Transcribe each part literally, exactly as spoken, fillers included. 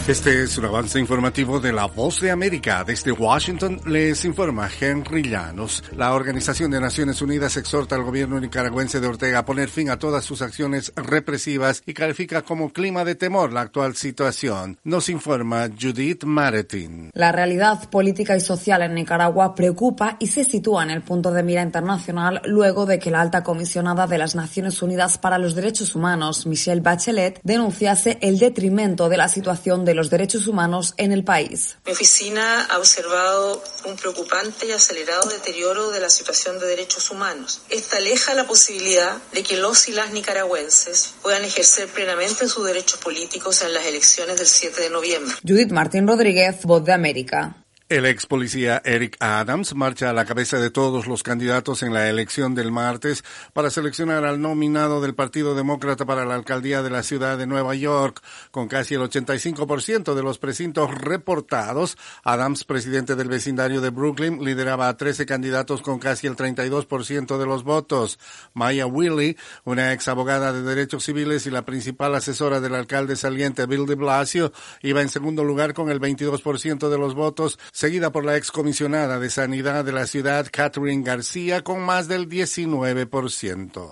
Este es un avance informativo de La Voz de América. Desde Washington les informa Henry Llanos. La Organización de Naciones Unidas exhorta al gobierno nicaragüense de Ortega a poner fin a todas sus acciones represivas y califica como clima de temor la actual situación. Nos informa Judith Maretin. La realidad política y social en Nicaragua preocupa y se sitúa en el punto de mira internacional luego de que la alta comisionada de las Naciones Unidas para los Derechos Humanos, Michelle Bachelet, denunciase el detrimento de la situación de los derechos humanos en el país. Mi oficina ha observado un preocupante y acelerado deterioro de la situación de derechos humanos. Esta aleja la posibilidad de que los y las nicaragüenses puedan ejercer plenamente sus derechos políticos en las elecciones del siete de noviembre. Judith Martín Rodríguez, Voz de América. El ex policía Eric Adams marcha a la cabeza de todos los candidatos en la elección del martes para seleccionar al nominado del Partido Demócrata para la alcaldía de la ciudad de Nueva York. Con casi el ochenta y cinco por ciento de los precintos reportados, Adams, presidente del vecindario de Brooklyn, lideraba a trece candidatos con casi el treinta y dos por ciento de los votos. Maya Wiley, una ex abogada de derechos civiles y la principal asesora del alcalde saliente Bill de Blasio, iba en segundo lugar con el veintidós por ciento de los votos, seguida por la excomisionada de Sanidad de la ciudad, Catherine García, con más del diecinueve por ciento.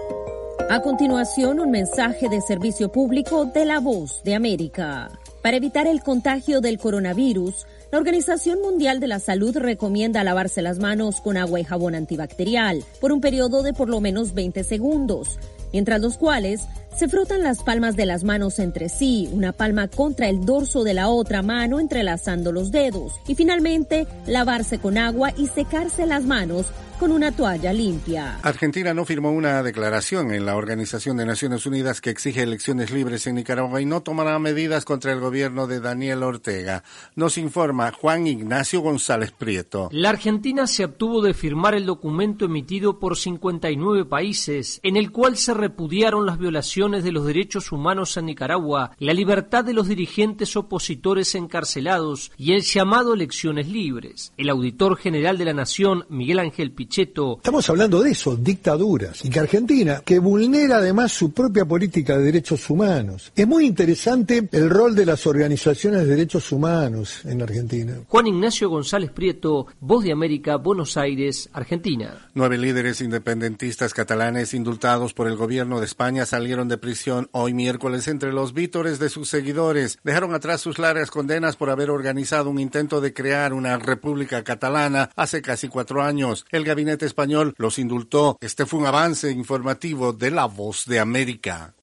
A continuación, un mensaje de servicio público de La Voz de América. Para evitar el contagio del coronavirus, la Organización Mundial de la Salud recomienda lavarse las manos con agua y jabón antibacterial por un periodo de por lo menos veinte segundos, mientras los cuales se frotan las palmas de las manos entre sí, una palma contra el dorso de la otra mano entrelazando los dedos, y finalmente lavarse con agua y secarse las manos con una toalla limpia. Argentina no firmó una declaración en la Organización de Naciones Unidas que exige elecciones libres en Nicaragua y no tomará medidas contra el gobierno de Daniel Ortega. Nos informa Juan Ignacio González Prieto. La Argentina se abstuvo de firmar el documento emitido por cincuenta y nueve países, en el cual se repudiaron las violaciones de los derechos humanos en Nicaragua, la libertad de los dirigentes opositores encarcelados y el llamado a elecciones libres. El auditor general de la Nación, Miguel Ángel Pichetto, Estamos hablando de eso, dictaduras, y que Argentina, que vulnera además su propia política de derechos humanos. Es muy interesante el rol de las organizaciones de derechos humanos en Argentina. Juan Ignacio González Prieto, Voz de América, Buenos Aires, Argentina. Nueve líderes independentistas catalanes indultados por el gobierno de España salieron de prisión hoy miércoles entre los vítores de sus seguidores. Dejaron atrás sus largas condenas por haber organizado un intento de crear una república catalana hace casi cuatro años. El gabinete español los indultó. Este fue un avance informativo de La Voz de América.